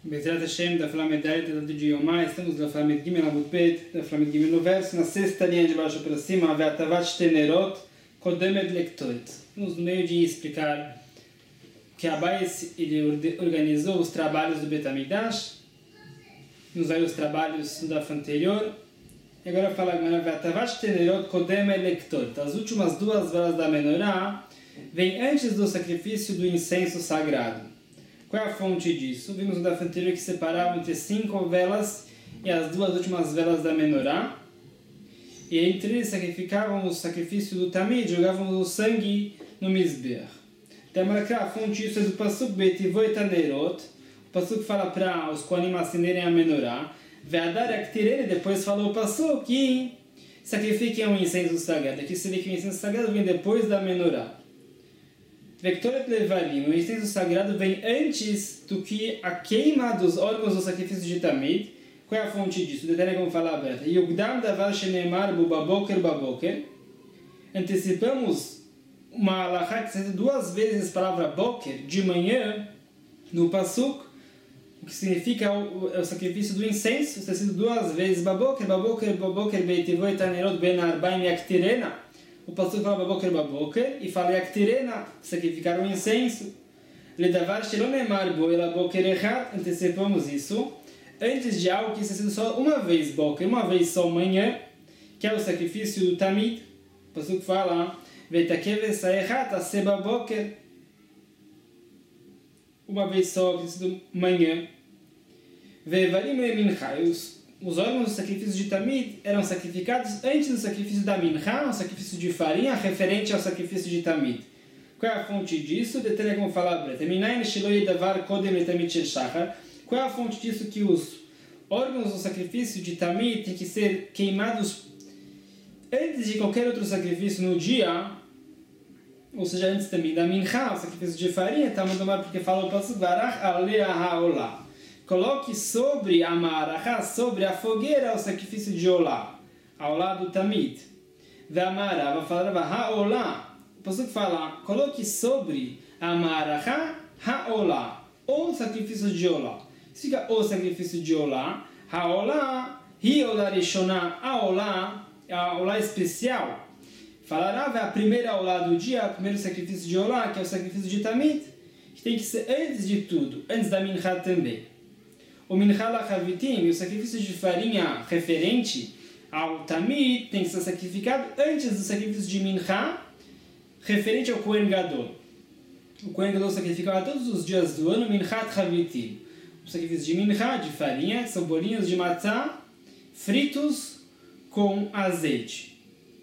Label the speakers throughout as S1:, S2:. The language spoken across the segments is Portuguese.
S1: Bezerra Hashem, da Flamed Dalet, da de Yomá, estamos da Flamed Gimel Amud Bet, da Flamed Gimel no verso, na sexta linha de baixo para cima, Ve'atavat Tenerot, Kodemet Lektoret. No meio de explicar que Abayis ele organizou os trabalhos do Bet HaMikdash, nos aí os trabalhos da anterior, e agora fala Ve'atavat Tenerot, Kodemet Lektoret. As últimas duas velas da Menorá vêm antes do sacrifício do incenso sagrado. Qual é a fonte disso? Vimos no daf anterior que separavam entre 5 velas e as duas últimas velas da Menorá. E entre eles sacrificavam o sacrifício do Tamid, jogavam o sangue no Mizbeach. Então, a fonte disso é do Pasuk Betivoi Tanerot. O Pasuk fala para os Kohanim acenderem a Menorá. Ve'adar Yaktirene, depois falou o Pasuk que sacrifiquem um incenso sagrado. Aqui você vê que o incenso sagrado vem depois da Menorá. Vektoret Levarim, o incenso sagrado vem antes do que a queima dos órgãos do sacrifício de Tamid. Qual é a fonte disso? Detalhe como fala aberta. Yugdam davar shenemar bubaboker baboker. Antecipamos uma alahá que se diz duas vezes a palavra boker, de manhã, no pasuk, o que significa o sacrifício do incenso. Está sido duas vezes baboker, baboker, baboker, beitivoi tanerot ben arbaim yaktirena. O pastor fala baboker e fala yaktirena, sacrificar o incenso. Ledavar shelonemar bo ela boker echat, antecipamos isso. Antes de algo que está sendo só uma vez boker, uma vez só manhã, que é o sacrifício do Tamid. O pastor fala veitakev saechat aseba boker, uma vez só, que está sendo manhã. Vevarim e mincha, os órgãos do sacrifício de Tamid eram sacrificados antes do sacrifício da Mincha, o sacrifício de farinha, referente ao sacrifício de Tamid. Qual é a fonte disso? Detalhe como fala a Qual é a fonte disso que os órgãos do sacrifício de Tamid têm que ser queimados antes de qualquer outro sacrifício no dia, ou seja, antes também da Mincha, o sacrifício de farinha, porque fala o pasuk Varach alea haolah. Coloque sobre a marachá, sobre a fogueira, o sacrifício de Olá, ao lado do Tamid. Ve'amara, vai falar ha'olá. O pasuk fala, coloque sobre a marachá, ha'olá, ou sacrifício de Olá. Fica o sacrifício de Olá, ha'olá, hi'olá rishoná, a Olá especial. Falará, a primeira Olá do dia, o primeiro sacrifício de Olá, que é o sacrifício de Tamid, que tem que ser antes de tudo, antes da Mincha também. O Mincha Lachavitim, o sacrifício de farinha referente ao Tamid, tem que ser sacrificado antes do sacrifício de Mincha, referente ao Kohen Gadol. O Kohen Gadol sacrificava todos os dias do ano Minchat Chavitim. O sacrifício de Mincha, de farinha, que são bolinhos de matzá fritos com azeite.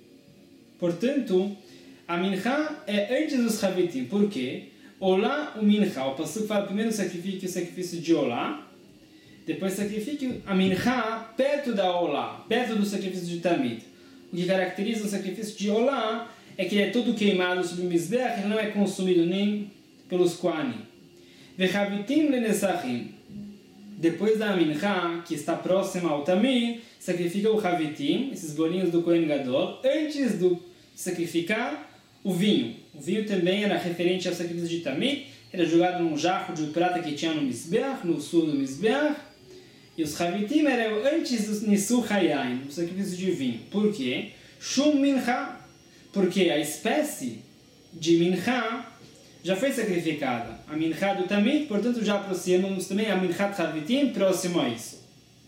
S1: Portanto, a Mincha é antes dos Chavitim. Por quê? Olá, o Mincha. O pasuk fala primeiro sacrifique o sacrifício de Olá, depois sacrifique a Mincha perto da Olá, perto do sacrifício de Tamid. O que caracteriza o sacrifício de Olá é que ele é todo queimado sobre o Mizbeach, ele não é consumido nem pelos Kohanim. Vechavitim lenesachim. Depois da Mincha, que está próxima ao Tamid, sacrifica o Chavitim, esses bolinhos do Kohen Gadol, antes de sacrificar o vinho. O vinho também era referente ao sacrifício de Tamid, era jogado num jarro de prata que tinha no Mizbeach, no sul do Mizbeach. E os Chavitim eram antes do Nisu Hayayin, o sacrifício de vinho. Por quê? Shum Mincha. Porque a espécie de Mincha já foi sacrificada. A Mincha do Tamid, portanto, já aproximamos também a Mincha Chavitim próximo a isso.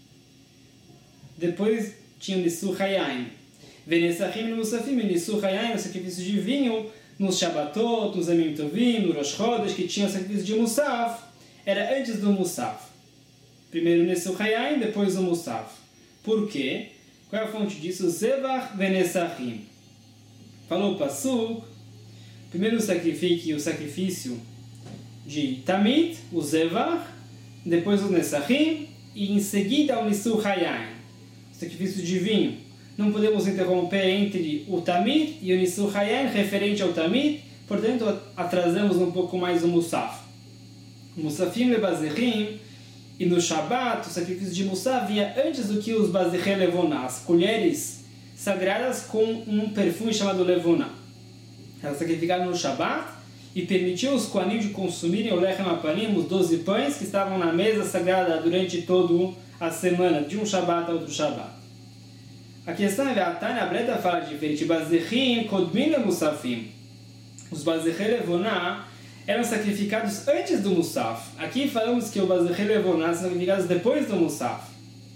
S1: Depois tinha o Nisu Hayayin. Venesachim no Musafim, e Nisu Hayayin, o sacrifício de vinho, nos Shabbatot, nos Yamim Tovim, no Rosh Chodesh, que tinha o sacrifício de Musaf, era antes do Musaf. Primeiro o Nisu Hayayin, depois o Musaf. Por quê? Qual é a fonte disso? Zevach venesachim. Falou o pasuk, primeiro sacrifique o sacrifício de Tamid, o Zevach, depois o Nesachim, e em seguida o Nisu Hayayin, o sacrifício de vinho. Não podemos interromper entre o Tamid e o Nisu Hayayin, referente ao Tamid, portanto atrasamos um pouco mais o Musaf. O Musafim le Bazechim, e no Shabbat, o sacrifício de Musaf vinha antes do que os Bazechim Levoná, as colheres sagradas com um perfume chamado Levoná. Elas sacrificaram no Shabbat e permitiu os Kohanim de consumirem o Lechem Apanim, os 12 pães que estavam na mesa sagrada durante toda a semana, de um Shabat a outro Shabat. A questão é, a Tânia Breda fala diferente, Bazechim Kodmin Musafim. Os Bazechei Levoná eram sacrificados antes do Musaf. Aqui falamos que os Bazechei Levoná são sacrificados depois do Musaf.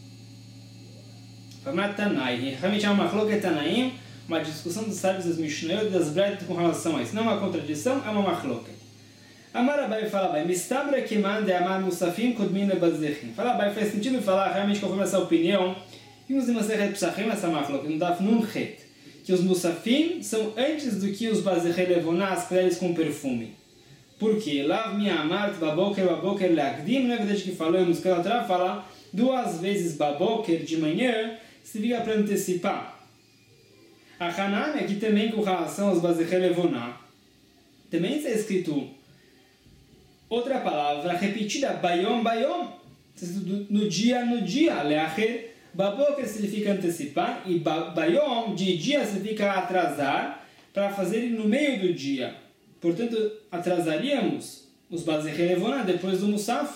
S1: Famat Tanai, realmente é uma machloket Tanaim, uma discussão dos sábios das Mishnayot e das Bredas com relação a isso. Não é uma contradição, é uma machloket. Amar Abai fala Abai, Mistabra Keman de Amar Musafim Kodmin Lebazechim. Fala Abai, faz sentido falar realmente conforme essa opinião. Vimos em Masechet Psachim essa machloket, no Daf Nun Het, que os Musafim são antes do que os Bazechei Levoná, as colheres com perfume. Por quê? Lav mi amart baboker leagdim, não é verdade que falamos, que ela fala 2 vezes baboker de manhã, significa para antecipar. A Hanan, aqui também com relação aos Bazechei Levoná, também está escrito outra palavra repetida, bayom, no dia, leacher, baboker significa antecipar, e bayom, de dia, significa atrasar, para fazer no meio do dia. Portanto, atrasaríamos os Bazechei Levoná depois do Musaf.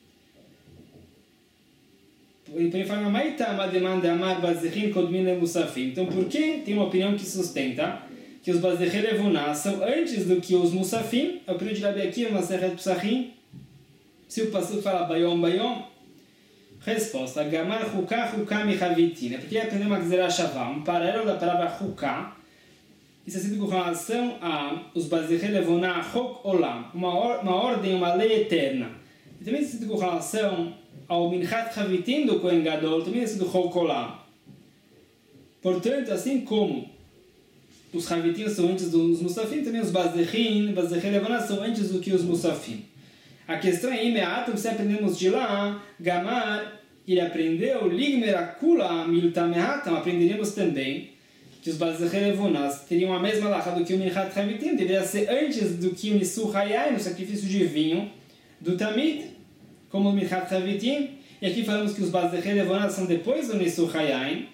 S1: Então, por que tem uma opinião que sustenta que os Bazechei Levoná são antes do que os Musafim? A opinião de Rabi Akiva, Masechet Psachim. Se o Pasuk fala Bayom, resposta: Gamar Chukah Michavitin. Porque aprendeu uma Gzerah Shavah, um paralelo da palavra Chukah. Isso é sido com relação aos Bazechei Levoná Chok Olam, uma ordem, uma lei eterna. E também é sido com relação ao Minchat Chavitim do Kohen Gadol, também é sido Chok Olam. Portanto, assim como os Chavitim são antes dos Musafim, também os Bazechei Levoná são antes do que os Musafim. A questão é, imediato, se aprendemos de lá, Gamar, ele aprendeu, Ligmer Akula Miltamehatam, aprenderíamos também que os Bazechei Levoná teriam a mesma lacha do que o Minchat Chavitim, deveria ser antes do que o Nisuch Hayai, no sacrifício de vinho do Tamid, como o Minchat Chavitim. E aqui falamos que os Bazechei Levoná são depois do Nisuch Hayai.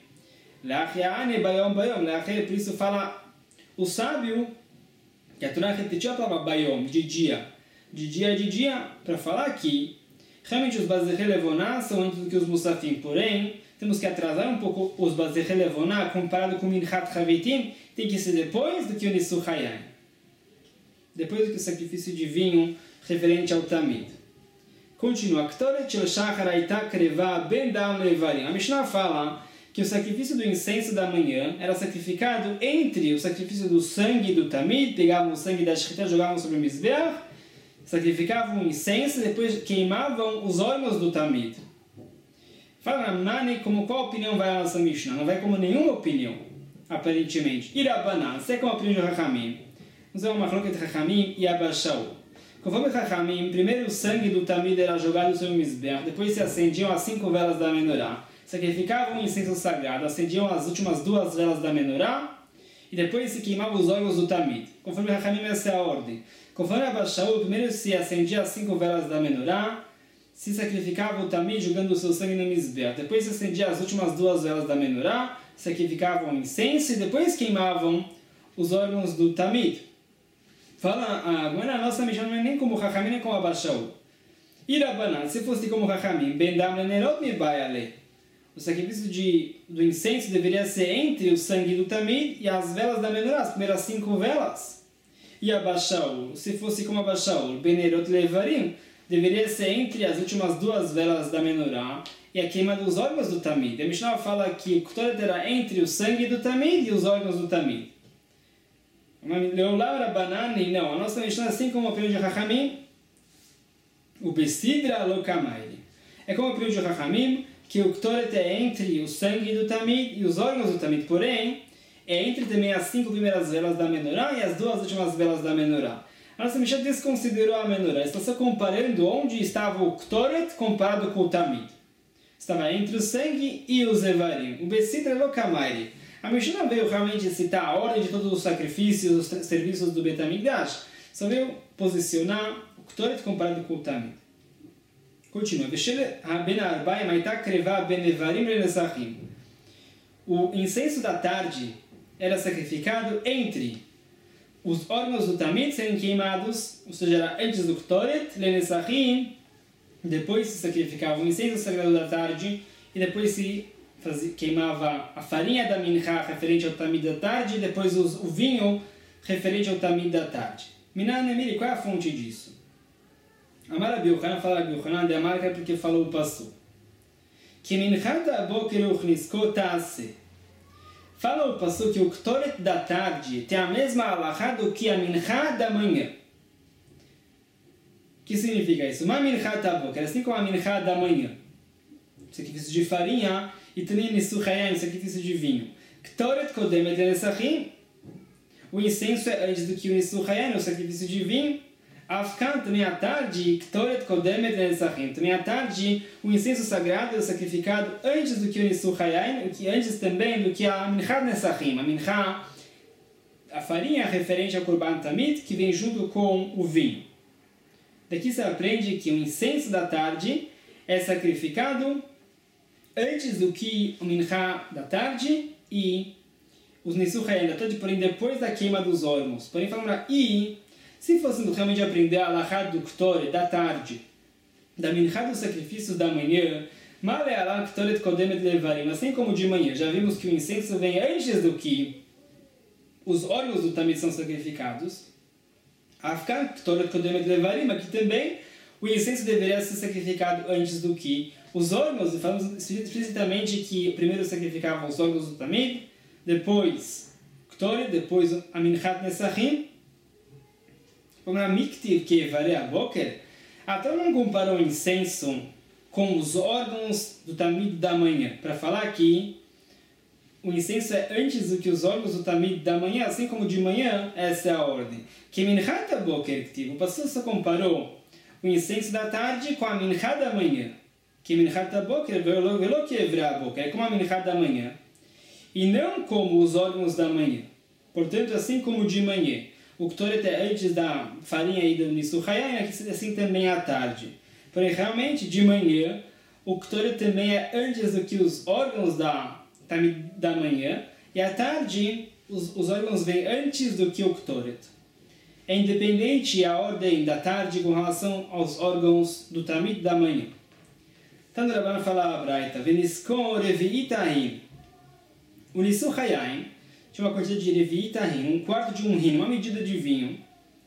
S1: Por isso fala o sábio que a Torá repetiu a palavra Bayom, de dia, para falar que realmente os Bazechei Levoná são antes do que os Musafim, porém temos que atrasar um pouco os Bazechei Levoná comparado com o Minchat Chavitim, tem que ser depois do que o Nisuch Hayai, depois do que o sacrifício de vinho referente ao Tamid. Continua. A Mishnah fala que o sacrifício do incenso da manhã era sacrificado entre o sacrifício do sangue do Tamid, pegavam o sangue da Shechita, jogavam sobre o Mizbeach, sacrificavam o incenso e depois queimavam os órgãos do Tamid. Fala Ramnani como qual opinião vai a nossa Mishnah? Não vai como nenhuma opinião, aparentemente. Irabanan, se é como a opinião de Chachamim. Vamos ver uma machloket de Chachamim e Abba Shaul. Conforme Chachamim, primeiro o sangue do Tamid era jogado sobre o Mizbeach, depois se acendiam as 5 velas da Menorá, sacrificavam o incenso sagrado, acendiam as últimas 2 velas da Menorá, e depois se queimavam os órgãos do Tamid. Conforme Chachamim, essa é a ordem. Conforme Abba Shaul, primeiro se acendia as 5 velas da Menorá, se sacrificava o Tamid jogando o seu sangue no Mizbeach. Depois se acendia as últimas 2 velas da Menorá, sacrificavam o incenso e depois queimavam os órgãos do Tamid. Fala, agora a nossa Mishnah não é nem como Chachamim, nem como Abba Shaul. Irabanan, se fosse como Chachamim, Ben Dam Lenerot Mibayale. O sacrifício do incenso deveria ser entre o sangue do Tamid e as velas da Menorá, as primeiras 5 velas. E Abba Shaul, se fosse como Abba Shaul, Ben Nerot Levarim, deveria ser entre as últimas 2 velas da Menorá e a queima dos órgãos do Tamid. A Mishnah fala que o Ktoret era entre o sangue do Tamid e os órgãos do Tamid. Não, a nossa Mishnah, assim como a opinião de Chachamim, o Besidra Lokamairi. É como a opinião de Chachamim, que o Ktoret é entre o sangue do Tamid e os órgãos do Tamid, porém, é entre também as 5 primeiras velas da Menorá e as 2 últimas velas da Menorá. A nossa Mishnah desconsiderou a Menorá, está só comparando onde estava o Ktoret comparado com o Tamid. Estava entre o sangue e os Evarim. O Besidra Lokamairi. A Mishnah veio realmente citar a ordem de todos os sacrifícios, os serviços do Bet HaMikdash. Só veio posicionar o Ktoret comparado com o Tamid. Continua. O incenso da tarde era sacrificado entre os órgãos do Tamid serem queimados, ou seja, era antes do Ktoret, Lenesachim, depois se sacrificava o incenso sagrado da tarde, e depois se queimava a farinha da Mincha referente ao Tamid da tarde, e depois o vinho referente ao Tamid da tarde. Minan Emiri, qual é a fonte disso? Amar Rabi Yochanan, fala Rabi Yochanan, de Amar é porque falou o Passu. Que Minchat Aboker Uchnisko Tase. Fala o Passu que o Ktoret da tarde tem a mesma alahá do que a Mincha da manhã. O que significa isso? Uma Minchat Aboker, assim como a Mincha da manhã. Sacrifício de farinha e também Nisuchayim, sacrifício de vinho. Ktoret Kodemet Lenesachim. O incenso é antes do que o Nisuchayim, o sacrifício de vinho. Afkan, também à tarde, Ktoret Kodemet Lenesachim. Também à tarde, o incenso sagrado é sacrificado antes do que o Nisuchayim, o que antes também do que a Mincha Nesachim. A Mincha, a farinha referente ao Kurban Tamid, que vem junto com o vinho. Daqui você aprende que o incenso da tarde é sacrificado antes do que o Mincha da tarde e os Nisuchayim da tarde, porém depois da queima dos órgãos. Porém, falamos e se fôssemos realmente aprender a alahá do Ktoret da tarde, da Mincha dos sacrifícios da manhã, Male alá Ktoret Kodemet Levarim, assim como de manhã, já vimos que o incenso vem antes do que os órgãos do Tamid são sacrificados. Afkan Ktoret Kodemet Levarim, aqui também o incenso deveria ser sacrificado antes do que os órgãos, e falamos explicitamente que primeiro sacrificavam os órgãos do Tamid, depois Ktoret, depois a Minchat Nesachim. Como na Miktiv que varei a Boker, até não comparou o incenso com os órgãos do Tamid da manhã, para falar que o incenso é antes do que os órgãos do Tamid da manhã, assim como de manhã, essa é a ordem. Que Minchat Boker, o pastor só comparou o incenso da tarde com a Mincha da manhã. Que Minchat Boker, velo que evra a Boker, é como a Mincha da manhã, e não como os órgãos da manhã. Portanto, assim como de manhã, o Ktoret é antes da farinha e do Nisuchayim, assim também à tarde. Porém, realmente, de manhã, o Ktoret também é antes do que os órgãos da manhã, e à tarde, os órgãos vêm antes do que o Ktoret. É independente a ordem da tarde com relação aos órgãos do Tamid da manhã. Então, o Rabban fala a Braita, Veniskon Revi'itahim. O Nisuchayim tinha uma quantidade de Revi'itahim, um quarto de um rim, uma medida de vinho.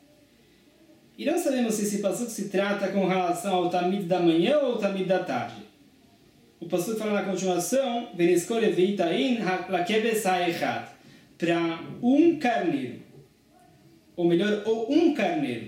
S1: E não sabemos se esse passuco se trata com relação ao Tamid da manhã ou ao Tamid da tarde. O passuco fala na continuação, Veniskon Revi'itahim lakebesai echad, para um carneiro. Ou melhor, um carneiro.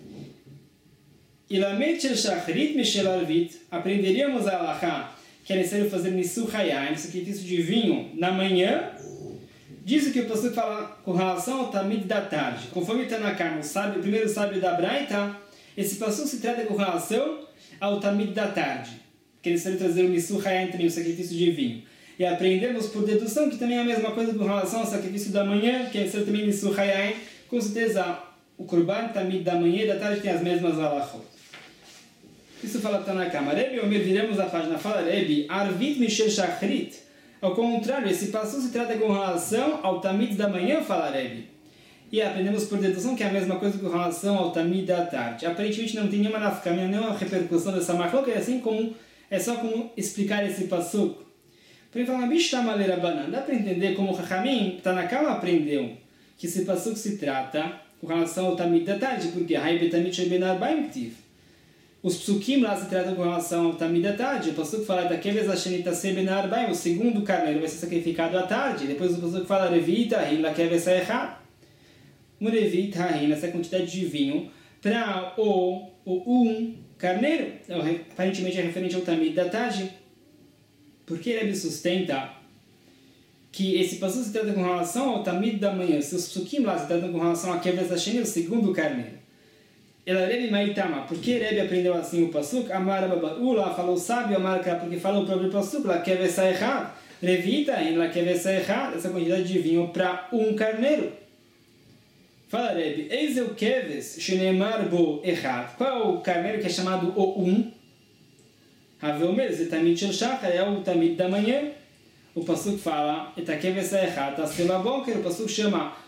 S1: E lamet shel shachrit mishel arvit, aprenderíamos a alahá que é necessário fazer Nisuchayim, sacrifício de vinho, na manhã. Diz que o pastor fala com relação ao Tamid da tarde. Conforme está na carne, o primeiro sábio da Braita, esse pastor se trata com relação ao Tamid da tarde, que é necessário trazer o Nisuchayim também, o sacrifício de vinho. E aprendemos por dedução que também é a mesma coisa com relação ao sacrifício da manhã, que é necessário também Nisuchayim. Com certeza, o Kurban Tamid da manhã e da tarde tem as mesmas alachot. Isso fala Tanakama. Rebbe Omer, viramos a página, fala Rebbe, Arvit Mishel Shachrit. Ao contrário, esse passo se trata com relação ao Tamid da manhã, fala Rebbe. E aprendemos por dedução que é a mesma coisa com relação ao Tamid da tarde. Aparentemente não tem nenhuma nafkamina, nenhuma repercussão dessa machloca, assim como é só como explicar esse passuco. Por exemplo, Bishtamale Rabbanan, dá para entender como o Chachamim, Tanakama aprendeu que esse passuco se trata com relação ao Tamid da tarde, porque Hai Tamid Sheben Arbaim Ktiv. Os psukim lá se tratam com relação ao Tamid da tarde. O passuco fala daqueles Ashenita Seben Arbaim, o segundo carneiro vai ser sacrificado à tarde. Depois o passuco fala Revit Hahin Lakeves Haechad. Um Revit Hahin, essa quantidade de vinho, para um carneiro. Aparentemente é referente ao Tamid da tarde. Porque ele sustenta que esse passuco se trata com relação ao Tamid da manhã. Se os psukim lá se tratam com relação a Keves Hashem, o segundo carneiro. Ela Rebbe Maitama, por que Rebbe aprendeu assim o passuco? Amar Babaula falou sábio, Amar porque falou o próprio passuco, lá Keves Haechad, Revita, em lá Keves Haechad, essa quantidade de vinho para um carneiro. Fala Rebbe, eis o Keves, Shenemar Bo Echad. Qual é o carneiro que é chamado o Haveomer, Tamid Shel Shachar, é o Tamid da manhã. O passuco fala, Etakeves Haechad, Taskel Boker, o passuco chama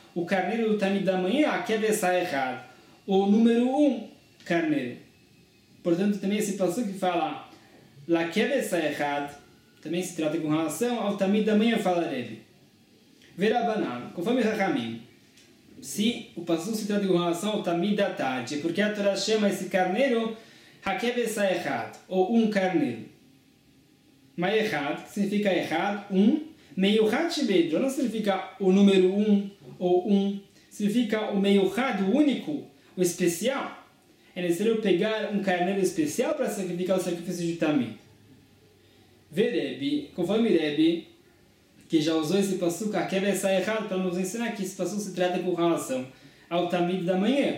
S1: o carneiro do Tamid da manhã, a Kevesa Echad, o número 1 carneiro. Portanto, também esse passo que fala La Kevesa Echad, também se trata com relação ao Tamid da manhã, fala Rebbe. Verabanan, conforme Rahamim, se o passo se trata com relação ao Tamid da tarde, porque a Torá chama esse carneiro Hakevesa Echad, ou um carneiro. Mas Echad, que significa Echad, Meyuchad Shebedro, não significa o número 1 ou 1, significa o Meyuchad, o único, o especial. É necessário pegar um carneiro especial para sacrificar o sacrifício de Tamid. Rebbe, conforme Rebbe, que já usou esse passuca, Hakevesa Echad, para nos ensinar que esse passuca se trata com relação ao Tamid da manhã.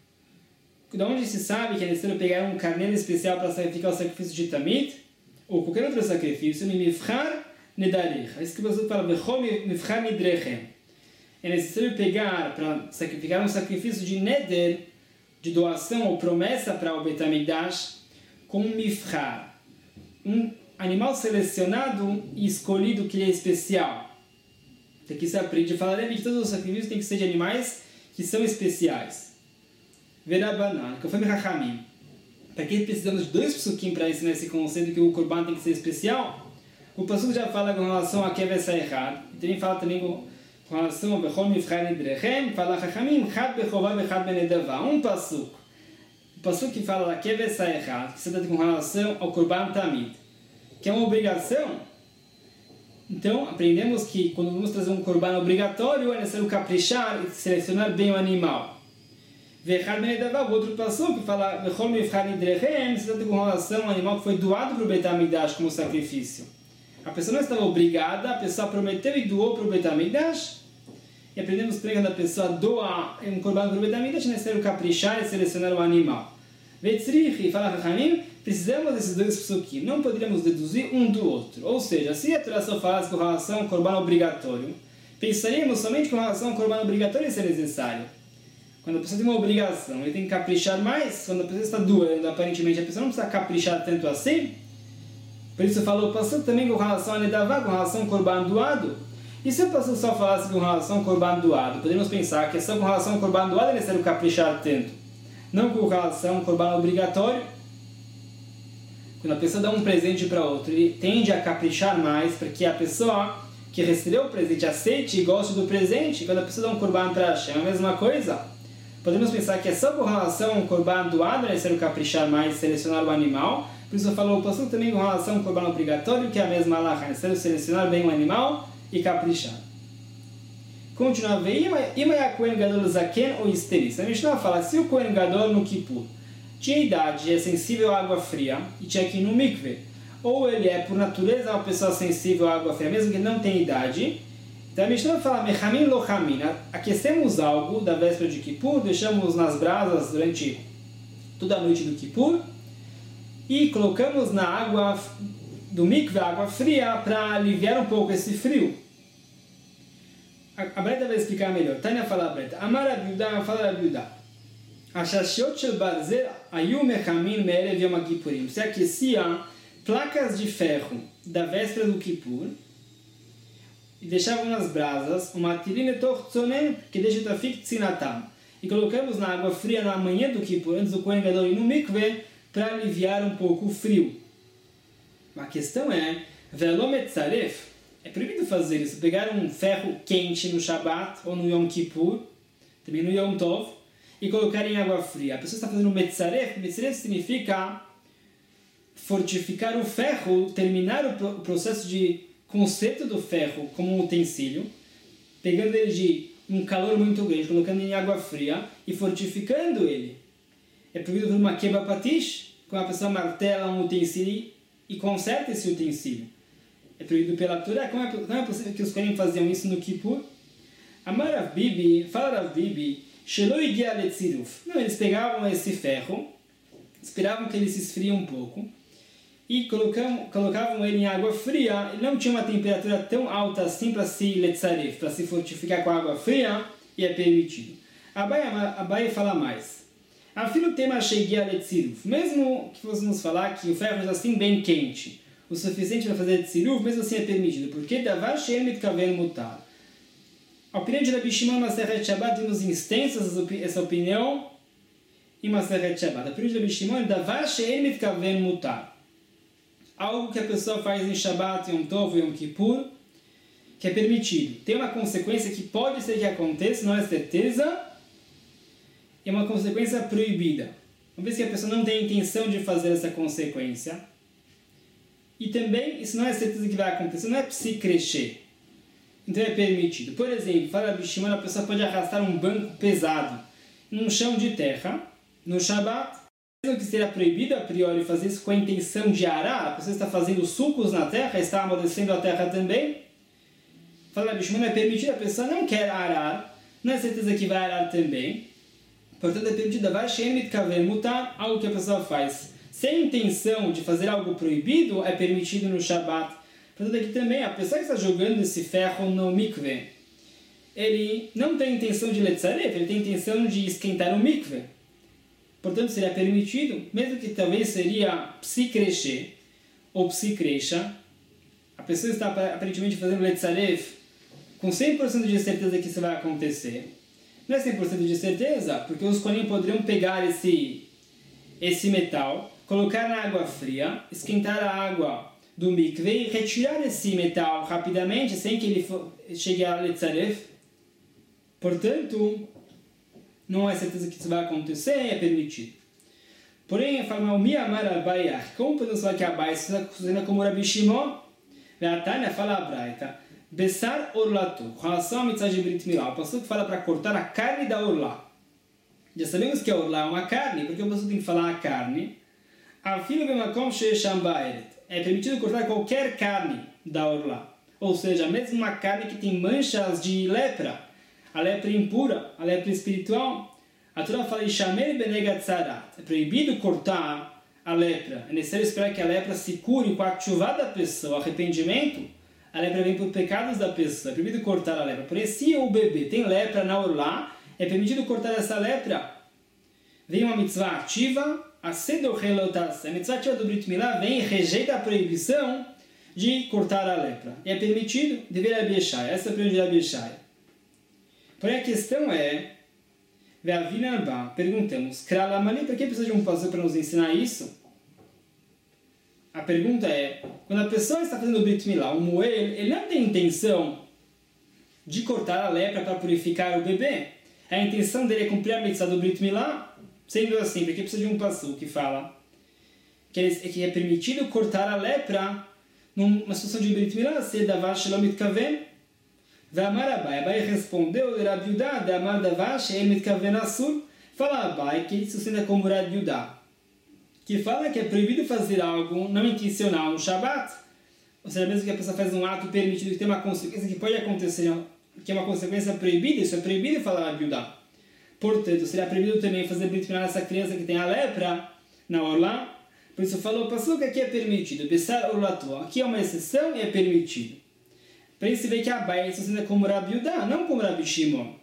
S1: De onde se sabe que é necessário pegar um carneiro especial para sacrificar o sacrifício de Tamid, ou qualquer outro sacrifício, Mifchar Nedarich. É isso que o passuca fala, Bechol Mifchar Nidrechem. É necessário pegar para sacrificar um sacrifício de Neder, de doação ou promessa para o Beit HaMikdash, com um Mifchar, um animal selecionado e escolhido que é especial. Aqui se aprende a falar que todos os sacrifícios têm que ser de animais que são especiais. Verabanan, conforme Rahamim. Para que precisamos de 2 psukim para ensinar esse conceito que o Korban tem que ser especial? O pasuk já fala com relação a Kevesa Echad, e também fala também com relação a Bechol Mifchar Nidrechem, fala Rahamim, Chad Bechová Bechad Benedavá. Um pasuk. O pasuk que fala da Kevesa Echad, que se trata com relação ao Korban Tamid, que é uma obrigação. Então, aprendemos que quando vamos trazer um Korban obrigatório, é necessário caprichar e selecionar bem o animal. Vechad Benedavá, o outro pasuk que fala Bechol Mifchar Nidrechem, se trata com relação ao animal que foi doado para o Beit HaMikdash como sacrifício. A pessoa não estava obrigada, a pessoa prometeu e doou para o Beit HaMikdash. E aprendemos que quando a pessoa doa um Korban para o Beit HaMikdash, é necessário caprichar e selecionar o animal. Vetzrich, e fala Rahamim, precisamos desses 2 psukim, não poderíamos deduzir um do outro. Ou seja, se a Torá só falasse com relação ao Korban obrigatório, pensaríamos somente com relação ao Korban obrigatório e ser necessário. Quando a pessoa tem uma obrigação, ele tem que caprichar mais. Quando a pessoa está doando, aparentemente a pessoa não precisa caprichar tanto assim. Por isso falou, passou também com relação a Nedavá, com relação ao Korban doado. E se a pessoa só falasse com relação ao Korban doado, podemos pensar que só com relação ao Korban doado é necessário caprichar tanto. Não com relação ao Korban obrigatório. Quando a pessoa dá um presente para outro, ele tende a caprichar mais, porque a pessoa que recebeu o presente aceite e goste do presente. Quando a pessoa dá um Korban para Hashem, é a mesma coisa. Podemos pensar que é só com relação ao Korban doado, é necessário caprichar mais, selecionar o animal. Por isso eu falo o passuco também com relação ao Korban obrigatório, que é a mesma halakha, é necessário selecionar bem o animal e caprichar. Continua, Ima ya Kohen Gadol Zaken ou Isteris. A Mishnah fala, se o Kohen Gadol no Kippur tinha idade e é sensível à água fria, e tinha que ir no mikve, ou ele é por natureza uma pessoa sensível à água fria, mesmo que ele não tenha idade. Então a Mishnah fala, Mechamin Lochamin, aquecemos algo da véspera de Kippur, deixamos nas brasas durante toda a noite do Kippur, e colocamos na água do mikve, água fria, para aliviar um pouco esse frio. A Breta vai explicar melhor. Tânia fala a Breta. Amar Abiudá, fala Abiudá. Ashashiot shel barzel ayu mechamin me'erev yom kippurim. Se aquecia placas de ferro da véspera do Kippur e deixavam nas brasas uma tirine tortzonen que deixa o tafik tzinatam. E colocamos na água fria na manhã do Kippur, antes do Kohen Gadol ir no mikve, para aliviar um pouco o frio. A questão é, velometzaref, é proibido fazer isso, pegar um ferro quente no Shabbat ou no Yom Kippur, também no Yom Tov, e colocar em água fria. A pessoa está fazendo metzaref. Metzaref significa fortificar o ferro, terminar o processo de conserto do ferro como um utensílio, pegando ele de um calor muito grande, colocando em água fria e fortificando ele. É proibido por uma keba patish, quando a pessoa martela um utensílio e conserta esse utensílio. É proibido pela Torá. Como é possível que os Kohanim faziam isso no Kippur? Amar Rav Bibi, fala Rav Bibi, Shelo igia letziruf. Não, eles pegavam esse ferro, esperavam que ele se esfrie um pouco, e colocavam ele em água fria. Ele não tinha uma temperatura tão alta assim para se letzaref, para se fortificar com a água fria, e é permitido. Abai fala mais. Afilo tema sheigia letziruf. Mesmo que fôssemos falar que o ferro está assim bem quente, o suficiente para fazer tziruf, mesmo assim é permitido. Porque davar she'en mitkaven mutar. A opinião de Rabi Shimon em Masechet Shabbat, vimos instâncias essa opinião em Masechet Shabbat. A opinião de Rabi Shimon é Davar she'en mitkaven mutar. Algo que a pessoa faz em Shabbat, Yom Tov, Yom Kippur, que é permitido. Tem uma consequência que pode ser que aconteça, não é certeza, e é uma consequência proibida. Uma vez que a pessoa não tem intenção de fazer essa consequência, e também, isso não é certeza que vai acontecer, não é psi-crescer. Então é permitido. Por exemplo, fala Rabi Shimon, a pessoa pode arrastar um banco pesado num chão de terra, no Shabbat, mesmo que seja proibido a priori fazer isso com a intenção de arar, a pessoa está fazendo sulcos na terra, está amollecendo a terra também. Fala Rabi Shimon, é permitido, a pessoa não quer arar, não é certeza que vai arar também. Portanto, é permitido Davar she'en mitkaven mutar, algo que a pessoa faz sem intenção de fazer algo proibido, é permitido no Shabbat. Portanto, aqui também, a pessoa que está jogando esse ferro no mikve, ele não tem intenção de letzaref, ele tem intenção de esquentar o mikve. Portanto, seria permitido, mesmo que talvez seria psi-crescer ou psi-cresha, a pessoa está aparentemente fazendo letzaref com 100% de certeza que isso vai acontecer. Não é 100% de certeza, porque os kohanim poderiam pegar esse metal, colocar na água fria, esquentar a água do mikve e retirar esse metal rapidamente, sem que ele chegue a letzaref. Portanto, não é certeza que isso vai acontecer, é permitido. Porém, fala, o mi'amar al-bayach, como podemos falar que a Abai se usa como Rabi Shimon? A Tânia fala a Braita, Bessar orlatu, com relação à mitzvah de Brit Milá, o pastor que fala para cortar a carne da orlá. Já sabemos que a orlá é uma carne, porque o pastor tem que falar a carne. Afilo b'makom she'esham ba'eret. É permitido cortar qualquer carne da orlá. Ou seja, mesmo uma carne que tem manchas de lepra, a lepra impura, a lepra espiritual. A Torá fala, Ishamer benegat tzarat. É proibido cortar a lepra. É necessário esperar que a lepra se cure com a tchuvá da pessoa, arrependimento. A lepra vem por pecados da pessoa. É proibido cortar a lepra. Porém, se o bebê tem lepra na orlá, é permitido cortar essa lepra. Vem uma mitzvah ativa, a sedochelotas. A mitzvah ativa do Brit Milá vem e rejeita a proibição de cortar a lepra. E é permitido dever a Bieshai. Essa é a opinião de Rabi Shai. Porém, a questão é, perguntamos, por que precisa de um pastor para nos ensinar isso? A pergunta é, quando a pessoa está fazendo o Brit Milá, o Moel, ele não tem intenção de cortar a lepra para purificar o bebê. A intenção dele é cumprir a mitzvah do Brit Milá. Sendo assim, porque precisa de um pastor que fala que é permitido cortar a lepra numa situação de Brit Milá, se Davar she'lo mitkaven. Ve'amar Abai, Abai respondeu, Rabi Yudá, De'amar Davar she'en mitkaven asur. Fala Abai que isso sustenta como Rabi Yudá, que fala que é proibido fazer algo não intencional no Shabbat, ou seja, mesmo que a pessoa faz um ato permitido que tem uma consequência que pode acontecer, que é uma consequência proibida, isso é proibido falar Rabi Yudá. Portanto, seria proibido também fazer Brit Milá nessa criança que tem a lepra na orlá. Por isso falou, passou que aqui é permitido, Bessar orlatu, aqui é uma exceção e é permitido. Para isso vê que a Abai está sendo como Rabi Yudá, não como Rabi Shimon.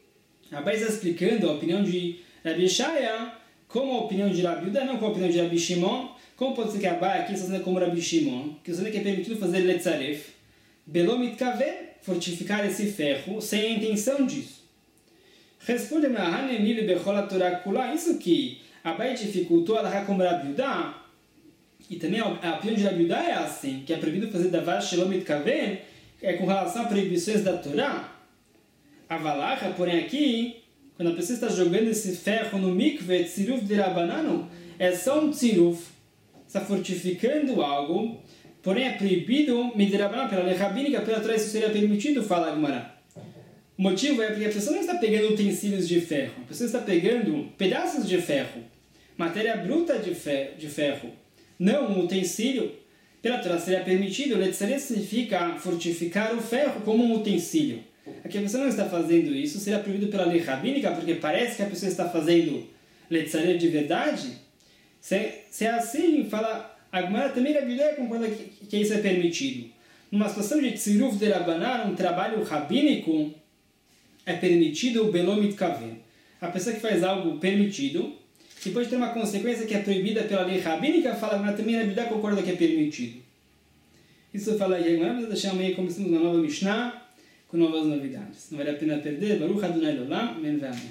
S1: A Abai está explicando a opinião de Rabi Shaya, como a opinião de Rabi Yudá, não como a opinião de Rabi Shimon. Como pode ser que a Abai aqui está sendo como Rabi Shimon, que está sendo que é permitido fazer letzaref, belo mitkaven, fortificar esse ferro, sem a intenção disso. Responde-me a Hanemil Bechol Torá Kula, isso que a Abai dificultou a como Rabi Yudá, e também a opinião de Rabi Yudá é assim, que é proibido fazer Davar she'lo mitkaven, é com relação a proibições da Torá. A Valacha, porém aqui, quando a pessoa está jogando esse ferro no mikve, tziruf de Rabananu, é só um tziruf, está fortificando algo, porém é proibido midrabanan, pela lei rabínica, pela Torá isso seria permitido, fala a Gemara. O motivo é porque a pessoa não está pegando utensílios de ferro, a pessoa está pegando pedaços de ferro, matéria bruta de ferro, não um utensílio. Pela Torá seria permitido, letzaref significa fortificar o ferro como um utensílio. Aqui a pessoa não está fazendo isso, seria proibido pela lei rabínica, porque parece que a pessoa está fazendo letzaref de verdade. Se é assim, fala, a Gemara também a Bíblia concorda que isso é permitido. Numa situação de tziruf de Rabanan, um trabalho rabínico, é permitido o belo mitkaven. A pessoa que faz algo permitido, que pode ter uma consequência que é proibida pela lei rabínica, fala, mas também a Bíblia concorda que é permitido. Isso fala aí, vamos deixar meio como estamos na nova Mishnah, com novas novidades. Não vale a pena perder. Baruch Adonai Olam, Amen ve Amen.